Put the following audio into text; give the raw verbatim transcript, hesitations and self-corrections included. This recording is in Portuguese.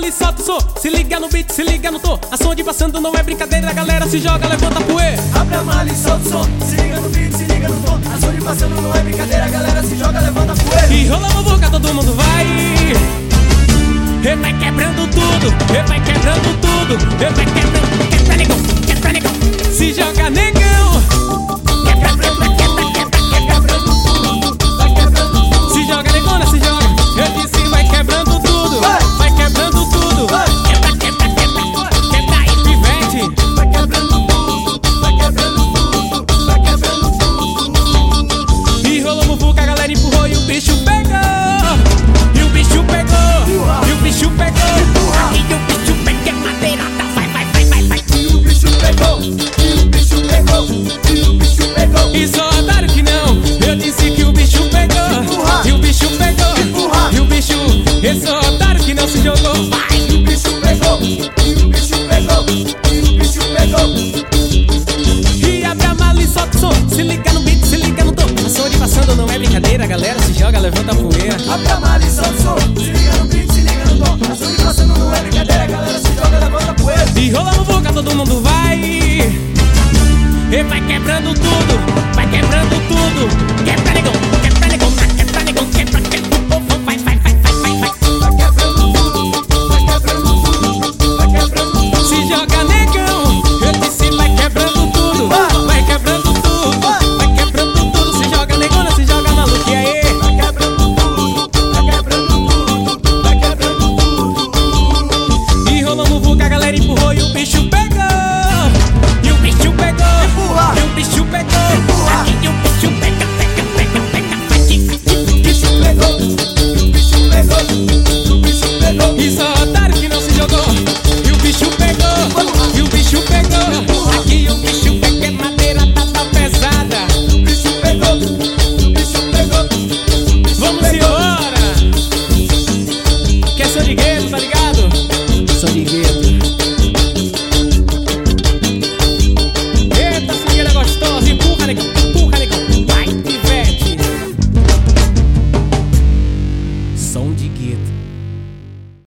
mala e solta o som. Se liga no beat, se liga no tom. A som de passando não é brincadeira, a galera se joga, levanta a poeira. Abre a mala e solta o som. Se liga no beat, se liga no tom. A som de passando não é brincadeira, a galera se joga, levanta a poeira. E rola a boca, todo mundo vai. Ele vai quebrando tudo, ele vai quebrando tudo, ele vai quebrando. Quebra, negão, quebra, negão. Se joga, negão. Quebra, quebra, quebra, quebra, quebra tudo. Vai quebrando tudo. Se joga, negona, se joga. Eu disse vai quebrando tudo, vai, vai quebrando tudo. Vai. Quebra, quebra, quebra, quebra aí, pivete. Vai quebrando tudo, vai quebrando tudo, vai quebrando tudo. E rolou muvuca, a galera empurrou e o bicho pegou. E o bicho pegou, e o bicho pegou. E o bicho pegou, é madeirada, vai, vai, vai, vai, vai. E o bicho pegou, e o bicho pegou, e o bicho pegou. E só otário que não, eu disse que o bicho pegou. Empurra. E o bicho pegou, Empurra. e o bicho, esse otário que não se jogou. Vai. E o bicho pegou, e o bicho pegou, e o bicho pegou. E abre a mala e solta o som. Se liga no beat, se liga no tom. A som de passando não é brincadeira, a galera se joga, levanta a poeira. Abre a mala e solta o som. Se liga no beat, se liga no tom. A som de passando não é brincadeira, a galera se joga, levanta a poeira. E rola no boca, todo mundo vai. E vai quebrando tudo, vai quebrando tudo. Quebra, negão, quebra, negão, quebra, negão, quebra, quebra.